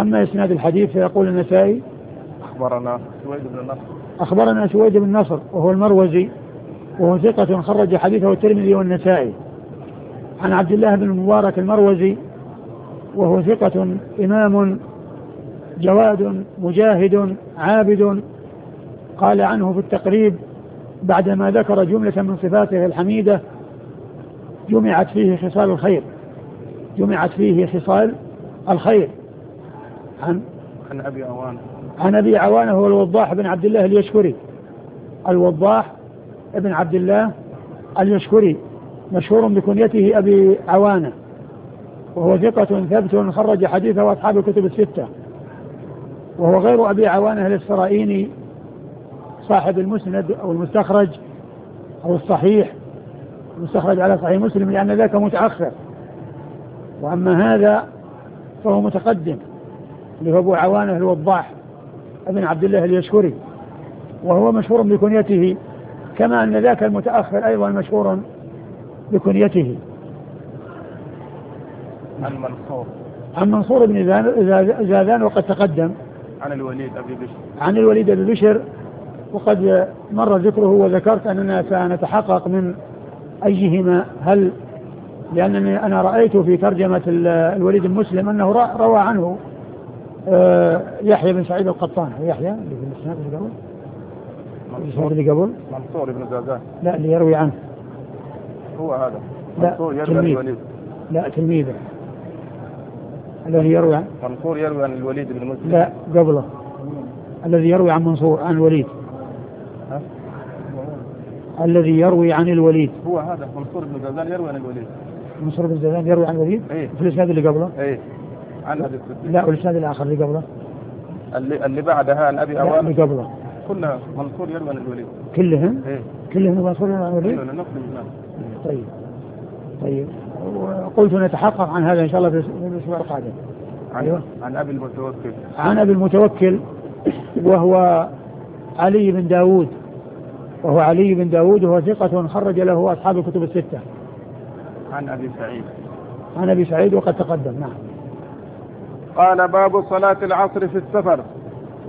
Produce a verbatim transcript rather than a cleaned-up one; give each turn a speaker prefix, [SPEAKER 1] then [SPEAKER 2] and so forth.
[SPEAKER 1] أما إسناد الحديث فيقول النسائي
[SPEAKER 2] أخبرنا سويد بن النصر
[SPEAKER 1] أخبرنا سويد بن النصر وهو المروزي وهو ثقة خرج حديثه الترمذي والنسائي عن عبد الله بن المبارك المروزي وهو ثقة إمام جواد مجاهد عابد. قال عنه في التقريب بعدما ذكر جملة من صفاته الحميدة جمعت فيه خصال الخير جمعت فيه خصال الخير عن
[SPEAKER 2] عن أبي عوانة
[SPEAKER 1] عن أبي عوانة هو الوضاح بن عبد الله اليشكري الوضاح بن عبد الله اليشكري مشهور بكنيته أبي عوانة وهو ثقة ثبت خرج حديثه أصحاب الكتب الستة وهو غير أبي عوانة الإسرائيلي صاحب المسند أو المستخرج أو الصحيح المستخرج على صحيح مسلم لأن ذاك متأخر وأما هذا فهو متقدم اللي هو أبو عوانة الوضاح ابن عبد الله اليشكري وهو مشهور بكنيته كما أن ذاك المتأخر أيضا مشهور بكنيته.
[SPEAKER 2] عن منصور
[SPEAKER 1] عن منصور بن زاذان وقد تقدم.
[SPEAKER 2] عن الوليد أبي بشر
[SPEAKER 1] عن الوليد أبي بشر وقد مر ذكره وذكرت أننا سنتحقق من أيهما هل لأنني أنا رأيت في ترجمة الوليد المسلم أنه روى عنه يحيى بن سعيد القطان يحيى اللي في الإسناد اللي قبل الإسناد اللي قبل
[SPEAKER 2] منصور بن زاذان
[SPEAKER 1] لا اللي يروي عنه
[SPEAKER 2] هو هذا
[SPEAKER 1] منصور يروي عن الوليد لا تلميذه الذي يروي عن
[SPEAKER 2] منصور يروي عن الوليد بن مسلم
[SPEAKER 1] لا قبله الذي يروي عن منصور عن الوليد
[SPEAKER 2] ها؟
[SPEAKER 1] الذي يروي عن الوليد
[SPEAKER 2] هو هذا منصور بن زاذان يروي عن الوليد
[SPEAKER 1] منصور بن زاذان يروي عن الوليد
[SPEAKER 2] ايه؟
[SPEAKER 1] في الإسناد اللي قبله
[SPEAKER 2] ايه عن هذا
[SPEAKER 1] لا والإسناد الآخر اللي قبله
[SPEAKER 2] اللي, اللي بعدها عن أبي عوانة
[SPEAKER 1] اللي قبله
[SPEAKER 2] كلها منصور يروي عن الوليد
[SPEAKER 1] كلهم
[SPEAKER 2] ايه
[SPEAKER 1] كلهم منصور يروي عن الوليد طيب طيب قلت نتحقق عن هذا إن شاء الله في الأسبوع القادم.
[SPEAKER 2] عن,
[SPEAKER 1] أيوة.
[SPEAKER 2] عن أبي المتوكل
[SPEAKER 1] عن أبي المتوكل وهو علي بن داود وهو علي بن داود وهو ثقة خرج له أصحاب الكتب الستة.
[SPEAKER 2] عن أبي سعيد
[SPEAKER 1] عن أبي سعيد وقد تقدم. نعم.
[SPEAKER 2] قال باب صلاة العصر في السفر.